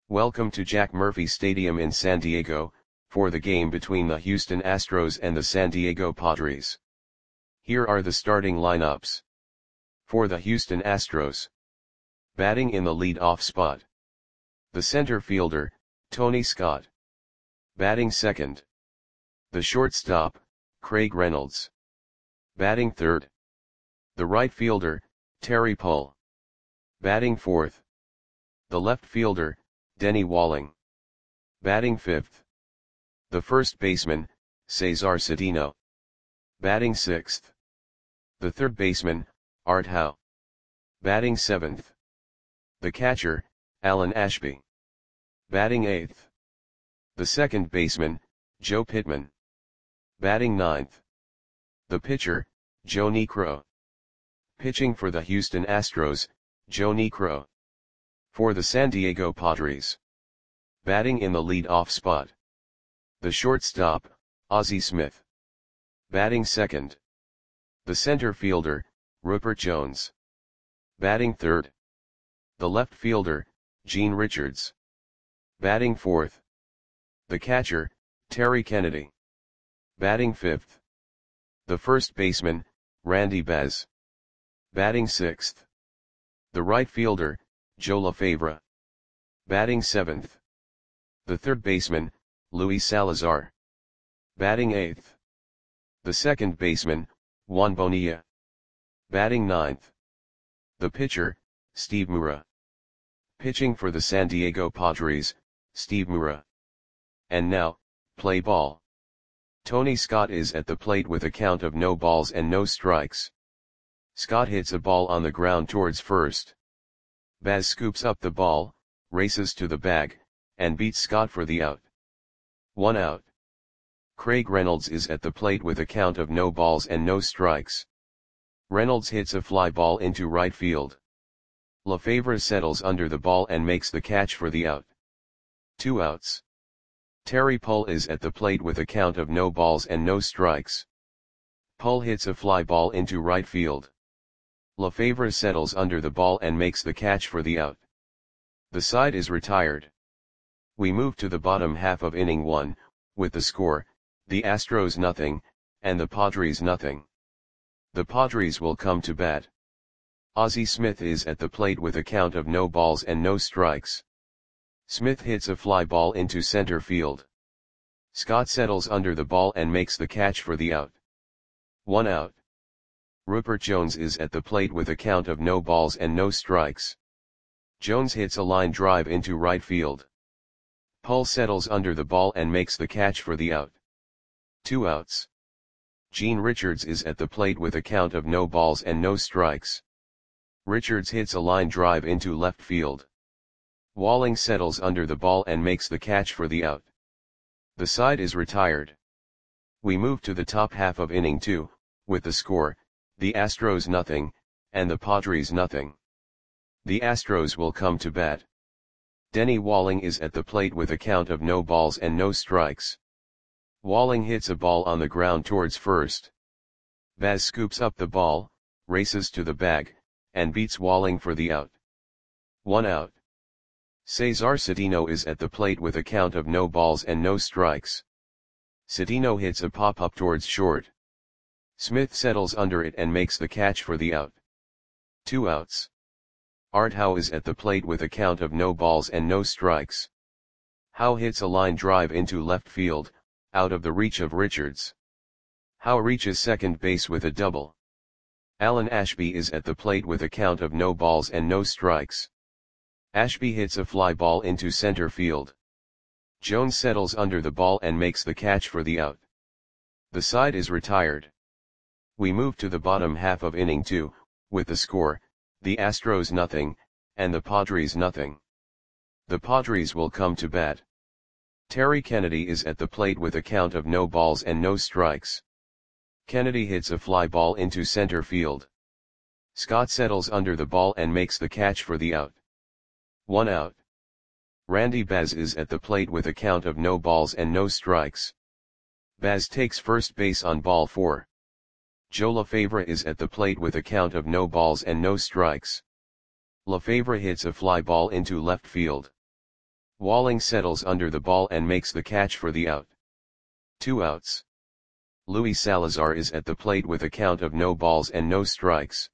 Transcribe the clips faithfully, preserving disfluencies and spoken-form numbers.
Welcome to Jack Murphy Stadium in San Diego, for the game between the Houston Astros and the San Diego Padres. Here are the starting lineups. For the Houston Astros. Batting in the lead-off spot. The center fielder, Tony Scott. Batting second. The shortstop, Craig Reynolds. Batting third. The right fielder, Terry Pull. Batting fourth. The left fielder, Denny Walling. Batting fifth. The first baseman, Cesar Cedeno. Batting sixth. The third baseman, Art Howe. Batting seventh. The catcher, Alan Ashby. Batting eighth. The second baseman, Joe Pittman. Batting ninth. The pitcher, Joe Niekro. Pitching for the Houston Astros, Joe Niekro. For the San Diego Padres. Batting in the lead-off spot. The shortstop, Ozzie Smith. Batting second. The center fielder, Rupert Jones. Batting third. The left fielder, Gene Richards. Batting fourth. The catcher, Terry Kennedy. Batting fifth. The first baseman, Randy Baz. Batting sixth. The right fielder, Joe LaFavre. Batting seventh. The third baseman, Luis Salazar. Batting eighth. The second baseman, Juan Bonilla. Batting ninth. The pitcher, Steve Mura. Pitching for the San Diego Padres, Steve Mura. And now, play ball. Tony Scott is at the plate with a count of no balls and no strikes. Scott hits a ball on the ground towards first. Baz scoops up the ball, races to the bag, and beats Scott for the out. One out. Craig Reynolds is at the plate with a count of no balls and no strikes. Reynolds hits a fly ball into right field. LaFavre settles under the ball and makes the catch for the out. Two outs. Terry Pull is at the plate with a count of no balls and no strikes. Pull hits a fly ball into right field. LaFavre settles under the ball and makes the catch for the out. The side is retired. We move to the bottom half of inning one, with the score, the Astros nothing, and the Padres nothing. The Padres will come to bat. Ozzie Smith is at the plate with a count of no balls and no strikes. Smith hits a fly ball into center field. Scott settles under the ball and makes the catch for the out. One out. Rupert Jones is at the plate with a count of no balls and no strikes. Jones hits a line drive into right field. Pull settles under the ball and makes the catch for the out. Two outs. Gene Richards is at the plate with a count of no balls and no strikes. Richards hits a line drive into left field. Walling settles under the ball and makes the catch for the out. The side is retired. We move to the top half of inning two, with the score, the Astros nothing, and the Padres nothing. The Astros will come to bat. Denny Walling is at the plate with a count of no balls and no strikes. Walling hits a ball on the ground towards first. Baz scoops up the ball, races to the bag, and beats Walling for the out. One out. Cesar Cedeno is at the plate with a count of no balls and no strikes. Cedeno hits a pop-up towards short. Smith settles under it and makes the catch for the out. Two outs. Art Howe is at the plate with a count of no balls and no strikes. Howe hits a line drive into left field, out of the reach of Richards. Howe reaches second base with a double. Alan Ashby is at the plate with a count of no balls and no strikes. Ashby hits a fly ball into center field. Jones settles under the ball and makes the catch for the out. The side is retired. We move to the bottom half of inning two, with the score, the Astros nothing, and the Padres nothing. The Padres will come to bat. Terry Kennedy is at the plate with a count of no balls and no strikes. Kennedy hits a fly ball into center field. Scott settles under the ball and makes the catch for the out. One out. Randy Baz is at the plate with a count of no balls and no strikes. Baz takes first base on ball four. Joe LaFavre is at the plate with a count of no balls and no strikes. LaFavre hits a fly ball into left field. Walling settles under the ball and makes the catch for the out. Two outs. Luis Salazar is at the plate with a count of no balls and no strikes.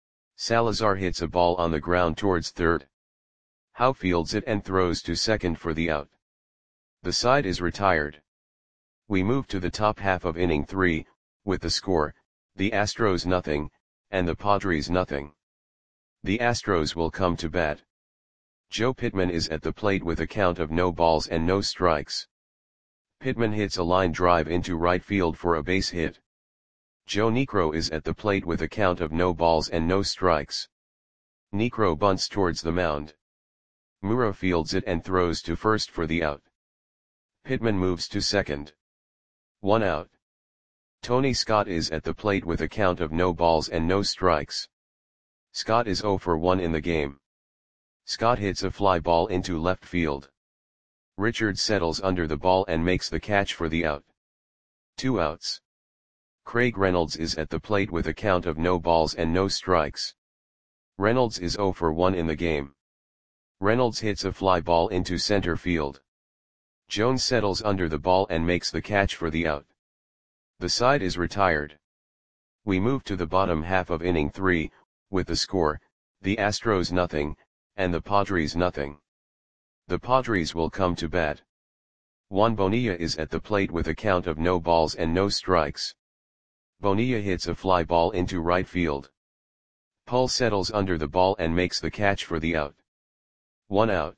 Salazar hits a ball on the ground towards third. Howe fields it and throws to second for the out. The side is retired. We move to the top half of inning three, with the score, the Astros nothing, and the Padres nothing. The Astros will come to bat. Joe Pittman is at the plate with a count of no balls and no strikes. Pittman hits a line drive into right field for a base hit. Joe Niekro is at the plate with a count of no balls and no strikes. Niekro bunts towards the mound. Mura fields it and throws to first for the out. Pittman moves to second. One out. Tony Scott is at the plate with a count of no balls and no strikes. Scott is oh for one in the game. Scott hits a fly ball into left field. Richards settles under the ball and makes the catch for the out. Two outs. Craig Reynolds is at the plate with a count of no balls and no strikes. Reynolds is oh for one in the game. Reynolds hits a fly ball into center field. Jones settles under the ball and makes the catch for the out. The side is retired. We move to the bottom half of inning three, with the score, the Astros nothing, and the Padres nothing. The Padres will come to bat. Juan Bonilla is at the plate with a count of no balls and no strikes. Bonilla hits a fly ball into right field. Pull settles under the ball and makes the catch for the out. One out.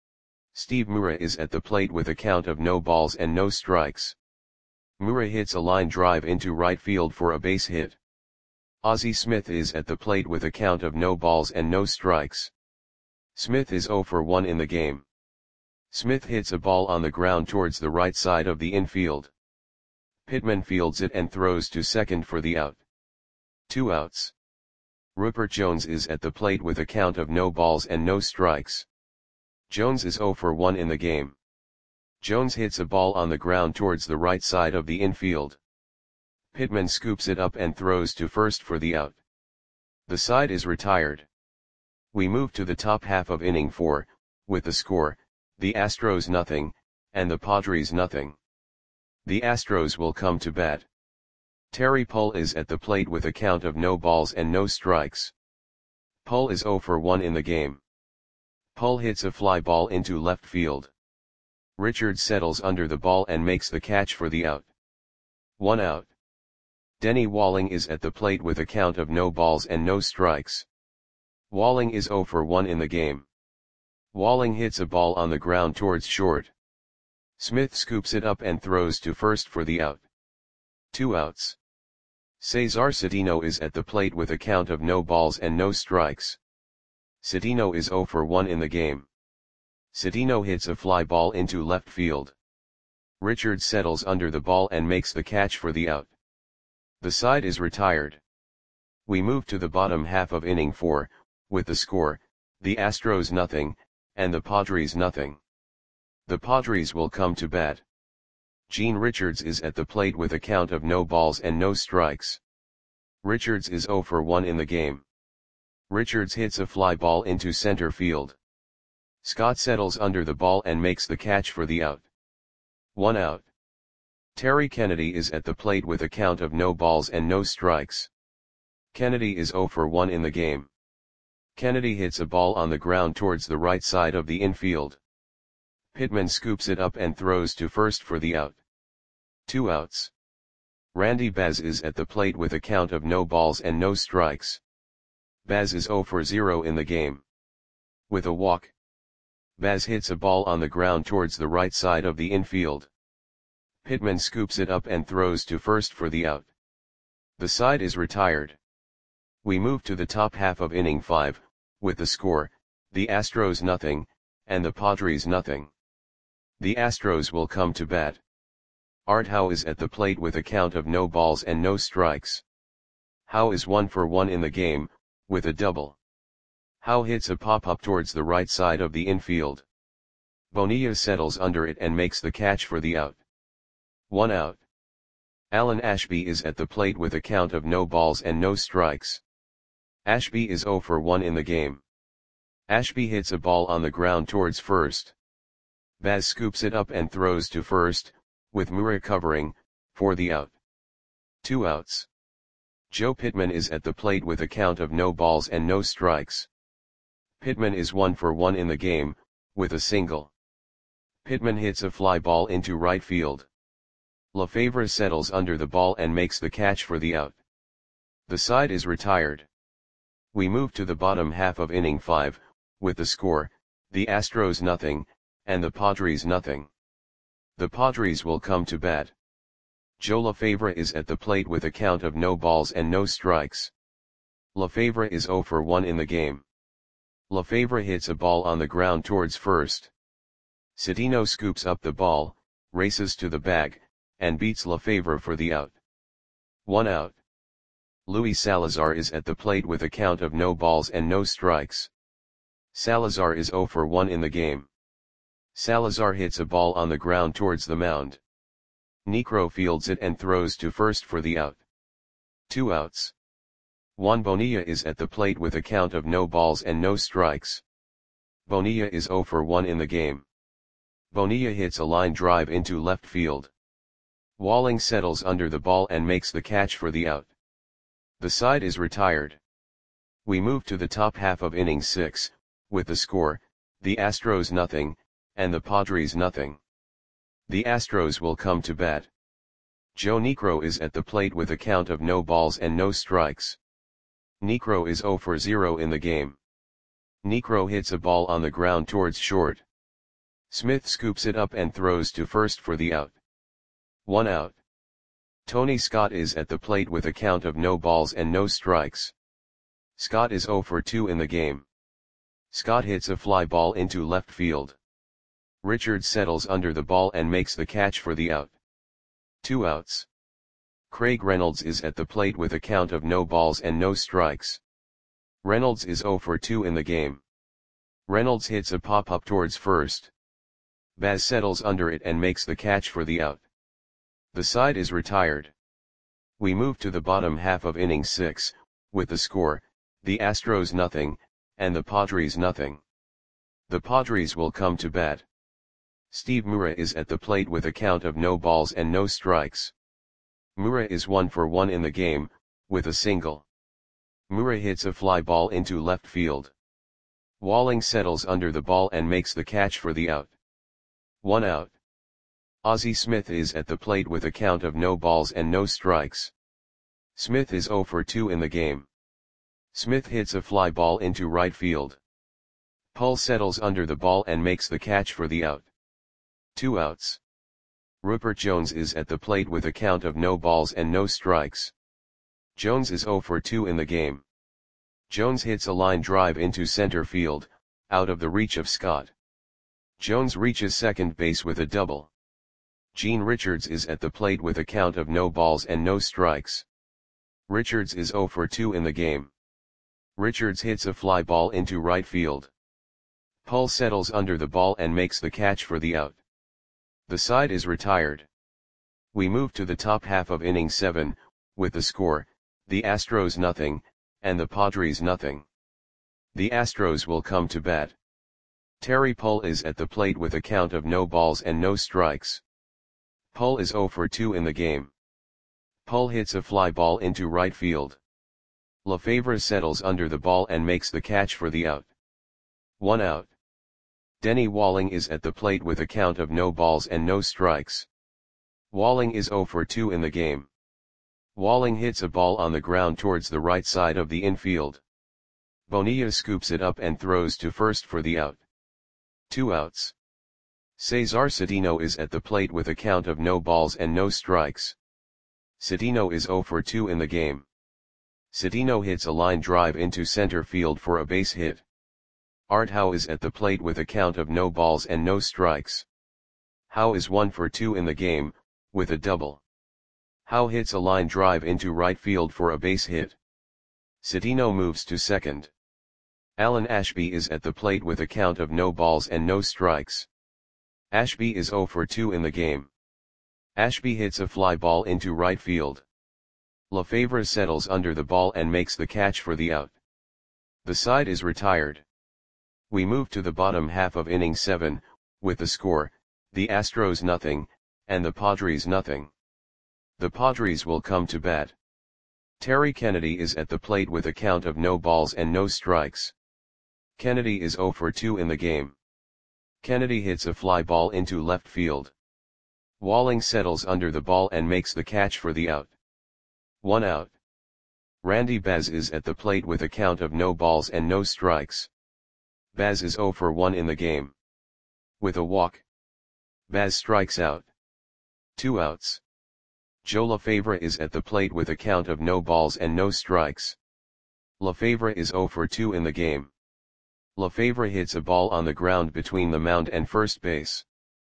Steve Mura is at the plate with a count of no balls and no strikes. Mura hits a line drive into right field for a base hit. Ozzie Smith is at the plate with a count of no balls and no strikes. Smith is oh for one in the game. Smith hits a ball on the ground towards the right side of the infield. Pittman fields it and throws to second for the out. Two outs. Rupert Jones is at the plate with a count of no balls and no strikes. Jones is oh for one in the game. Jones hits a ball on the ground towards the right side of the infield. Pittman scoops it up and throws to first for the out. The side is retired. We move to the top half of inning four, with the score, the Astros nothing, and the Padres nothing. The Astros will come to bat. Terry Pull is at the plate with a count of no balls and no strikes. Pull is oh for one in the game. Pull hits a fly ball into left field. Richards settles under the ball and makes the catch for the out. One out. Denny Walling is at the plate with a count of no balls and no strikes. Walling is oh for one in the game. Walling hits a ball on the ground towards short. Smith scoops it up and throws to first for the out. Two outs. Cesar Cedeno is at the plate with a count of no balls and no strikes. Cedeno is oh for one in the game. Cedeno hits a fly ball into left field. Richards settles under the ball and makes the catch for the out. The side is retired. We move to the bottom half of inning four, with the score, the Astros nothing, and the Padres nothing. The Padres will come to bat. Gene Richards is at the plate with a count of no balls and no strikes. Richards is oh for one in the game. Richards hits a fly ball into center field. Scott settles under the ball and makes the catch for the out. One out. Terry Kennedy is at the plate with a count of no balls and no strikes. Kennedy is oh for one in the game. Kennedy hits a ball on the ground towards the right side of the infield. Pittman scoops it up and throws to first for the out. Two outs. Randy Baz is at the plate with a count of no balls and no strikes. Baz is oh for zero in the game. With a walk, Baz hits a ball on the ground towards the right side of the infield. Pittman scoops it up and throws to first for the out. The side is retired. We move to the top half of inning five, with the score, the Astros nothing, and the Padres nothing. The Astros will come to bat. Art Howe is at the plate with a count of no balls and no strikes. Howe is one for one in the game, with a double. Howe hits a pop-up towards the right side of the infield. Bonilla settles under it and makes the catch for the out. One out. Alan Ashby is at the plate with a count of no balls and no strikes. Ashby is oh for one in the game. Ashby hits a ball on the ground towards first. Baz scoops it up and throws to first, with Mura covering, for the out. Two outs. Joe Pittman is at the plate with a count of no balls and no strikes. Pittman is one for one in the game, with a single. Pittman hits a fly ball into right field. Lefevre settles under the ball and makes the catch for the out. The side is retired. We move to the bottom half of inning five, with the score, the Astros nothing, and the Padres nothing. The Padres will come to bat. Joe Lefevre is at the plate with a count of no balls and no strikes. Lefevre is zero for one in the game. Lefevre hits a ball on the ground towards first. Cedeno scoops up the ball, races to the bag, and beats Lefevre for the out. One out. Luis Salazar is at the plate with a count of no balls and no strikes. Salazar is zero for one in the game. Salazar hits a ball on the ground towards the mound. Niekro fields it and throws to first for the out. Two outs. Juan Bonilla is at the plate with a count of no balls and no strikes. Bonilla is zero for one in the game. Bonilla hits a line drive into left field. Walling settles under the ball and makes the catch for the out. The side is retired. We move to the top half of inning six, with the score, the Astros nothing, and the Padres nothing. The Astros will come to bat. Joe Niekro is at the plate with a count of no balls and no strikes. Niekro is zero for zero in the game. Niekro hits a ball on the ground towards short. Smith scoops it up and throws to first for the out. One out. Tony Scott is at the plate with a count of no balls and no strikes. Scott is zero for two in the game. Scott hits a fly ball into left field. Richards settles under the ball and makes the catch for the out. Two outs. Craig Reynolds is at the plate with a count of no balls and no strikes. Reynolds is zero for two in the game. Reynolds hits a pop-up towards first. Baz settles under it and makes the catch for the out. The side is retired. We move to the bottom half of inning six, with the score, the Astros nothing, and the Padres nothing. The Padres will come to bat. Steve Mura is at the plate with a count of no balls and no strikes. Mura is one for one in the game, with a single. Mura hits a fly ball into left field. Walling settles under the ball and makes the catch for the out. One out. Ozzie Smith is at the plate with a count of no balls and no strikes. Smith is zero for two in the game. Smith hits a fly ball into right field. Pull settles under the ball and makes the catch for the out. Two outs. Rupert Jones is at the plate with a count of no balls and no strikes. Jones is zero for two in the game. Jones hits a line drive into center field, out of the reach of Scott. Jones reaches second base with a double. Gene Richards is at the plate with a count of no balls and no strikes. Richards is zero for two in the game. Richards hits a fly ball into right field. Pull settles under the ball and makes the catch for the out. The side is retired. We move to the top half of inning seven, with the score, the Astros nothing, and the Padres nothing. The Astros will come to bat. Terry Pull is at the plate with a count of no balls and no strikes. Pull is zero for two in the game. Pull hits a fly ball into right field. Lefevre settles under the ball and makes the catch for the out. One out. Denny Walling is at the plate with a count of no balls and no strikes. Walling is zero for two in the game. Walling hits a ball on the ground towards the right side of the infield. Bonilla scoops it up and throws to first for the out. Two outs. Cesar Cedeno is at the plate with a count of no balls and no strikes. Cedeno is zero for two in the game. Cedeno hits a line drive into center field for a base hit. Art Howe is at the plate with a count of no balls and no strikes. Howe is one for two in the game, with a double. Howe hits a line drive into right field for a base hit. Cedeno moves to second. Alan Ashby is at the plate with a count of no balls and no strikes. Ashby is zero for two in the game. Ashby hits a fly ball into right field. Lefevre settles under the ball and makes the catch for the out. The side is retired. We move to the bottom half of inning seven, with the score, the Astros nothing, and the Padres nothing. The Padres will come to bat. Terry Kennedy is at the plate with a count of no balls and no strikes. Kennedy is oh for two in the game. Kennedy hits a fly ball into left field. Walling settles under the ball and makes the catch for the out. One out. Randy Baz is at the plate with a count of no balls and no strikes. Baz is oh for one in the game. With a walk, Baz strikes out. Two outs. Joe LaFavre is at the plate with a count of no balls and no strikes. LaFavre is oh for two in the game. LaFavre hits a ball on the ground between the mound and first base.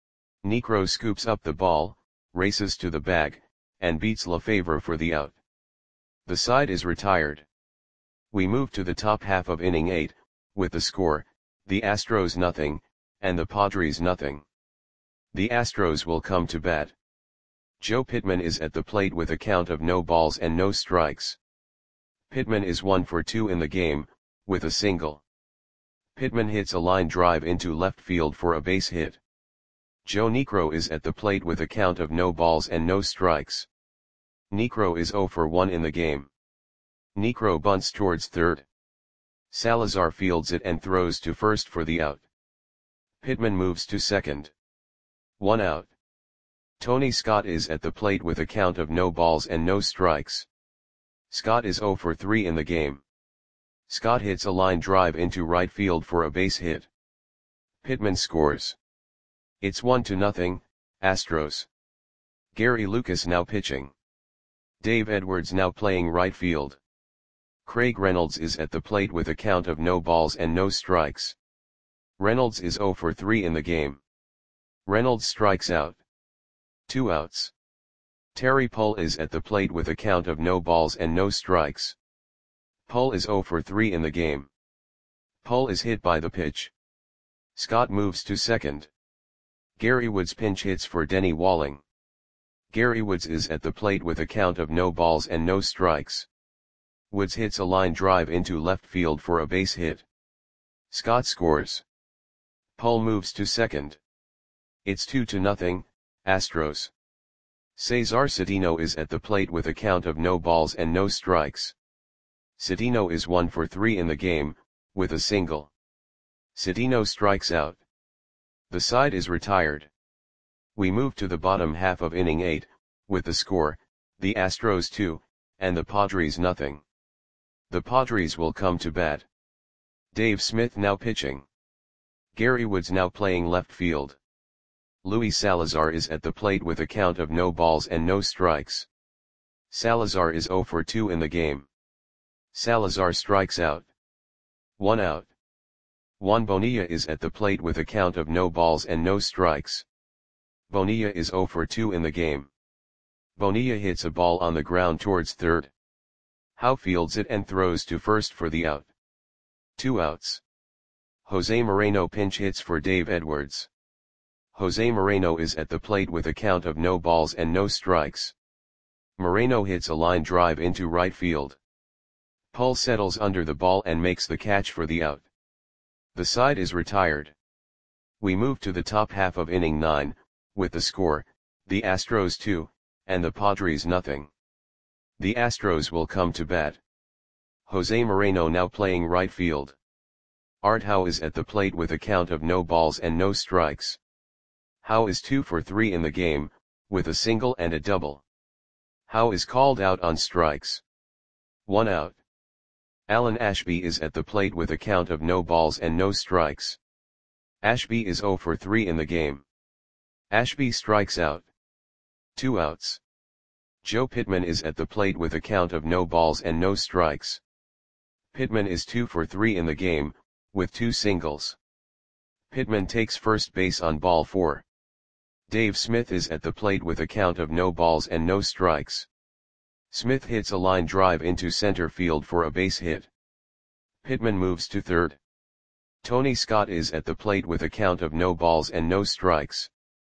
Niekro scoops up the ball, races to the bag, and beats LaFavre for the out. The side is retired. We move to the top half of inning eight, with the score, the Astros nothing, and the Padres nothing. The Astros will come to bat. Joe Pittman is at the plate with a count of no balls and no strikes. Pittman is one for two in the game, with a single. Pittman hits a line drive into left field for a base hit. Joe Niekro is at the plate with a count of no balls and no strikes. Niekro is oh for one in the game. Niekro bunts towards third. Salazar fields it and throws to first for the out. Pittman moves to second. One out. Tony Scott is at the plate with a count of no balls and no strikes. Scott is oh for three in the game. Scott hits a line drive into right field for a base hit. Pittman scores. It's one to nothing, Astros. Gary Lucas now pitching. Dave Edwards now playing right field. Craig Reynolds is at the plate with a count of no balls and no strikes. Reynolds is oh for three in the game. Reynolds strikes out. Two outs. Terry Pull is at the plate with a count of no balls and no strikes. Pull is oh for three in the game. Pull is hit by the pitch. Scott moves to second. Gary Woods pinch hits for Denny Walling. Gary Woods is at the plate with a count of no balls and no strikes. Woods hits a line drive into left field for a base hit. Scott scores. Pull moves to second. It's two to nothing, Astros. Cesar Cedeno is at the plate with a count of no balls and no strikes. Cedeno is one for three in the game, with a single. Cedeno strikes out. The side is retired. We move to the bottom half of inning eight, with the score, the Astros two, and the Padres nothing. The Padres will come to bat. Dave Smith now pitching. Gary Woods now playing left field. Luis Salazar is at the plate with a count of no balls and no strikes. Salazar is oh for two in the game. Salazar strikes out. One out. Juan Bonilla is at the plate with a count of no balls and no strikes. Bonilla is oh for two in the game. Bonilla hits a ball on the ground towards third. Howe fields it and throws to first for the out. Two outs. Jose Moreno pinch hits for Dave Edwards. Jose Moreno is at the plate with a count of no balls and no strikes. Moreno hits a line drive into right field. Pull settles under the ball and makes the catch for the out. The side is retired. We move to the top half of inning nine, with the score, the Astros two, and the Padres nothing. The Astros will come to bat. Jose Moreno now playing right field. Art Howe is at the plate with a count of no balls and no strikes. Howe is two for three in the game, with a single and a double. Howe is called out on strikes. One out. Alan Ashby is at the plate with a count of no balls and no strikes. Ashby is oh for three in the game. Ashby strikes out. Two outs. Joe Pittman is at the plate with a count of no balls and no strikes. Pittman is two for three in the game, with two singles. Pittman takes first base on ball four. Dave Smith is at the plate with a count of no balls and no strikes. Smith hits a line drive into center field for a base hit. Pittman moves to third. Tony Scott is at the plate with a count of no balls and no strikes.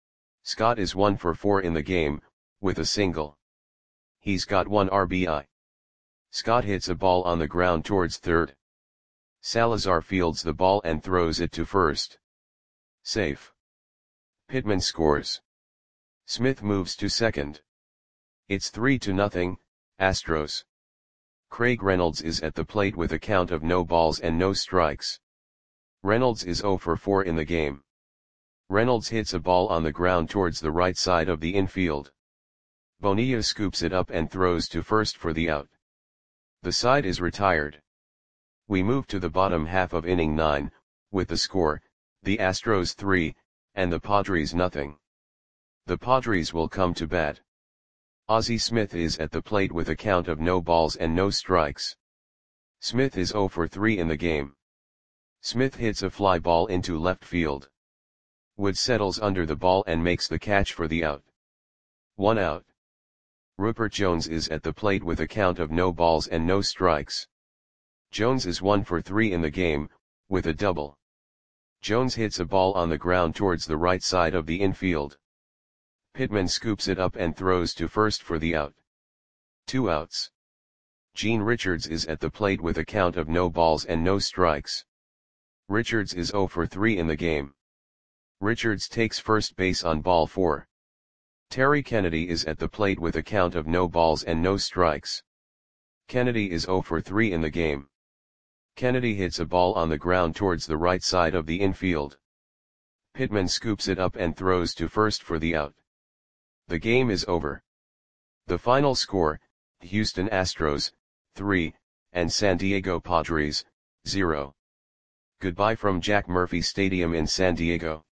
Scott is one for four in the game, with a single. He's got one R B I. Scott hits a ball on the ground towards third. Salazar fields the ball and throws it to first. Safe. Pittman scores. Smith moves to second. It's three to nothing, Astros. Craig Reynolds is at the plate with a count of no balls and no strikes. Reynolds is zero for four in the game. Reynolds hits a ball on the ground towards the right side of the infield. Bonilla scoops it up and throws to first for the out. The side is retired. We move to the bottom half of inning nine, with the score, the Astros three, and the Padres nothing. The Padres will come to bat. Ozzie Smith is at the plate with a count of no balls and no strikes. Smith is zero for three in the game. Smith hits a fly ball into left field. Wood settles under the ball and makes the catch for the out. One out. Rupert Jones is at the plate with a count of no balls and no strikes. Jones is one for three in the game, with a double. Jones hits a ball on the ground towards the right side of the infield. Pittman scoops it up and throws to first for the out. Two outs. Gene Richards is at the plate with a count of no balls and no strikes. Richards is zero for three in the game. Richards takes first base on ball four. Terry Kennedy is at the plate with a count of no balls and no strikes. Kennedy is zero for three in the game. Kennedy hits a ball on the ground towards the right side of the infield. Pittman scoops it up and throws to first for the out. The game is over. The final score, Houston Astros, three, and San Diego Padres, zero. Goodbye from Jack Murphy Stadium in San Diego.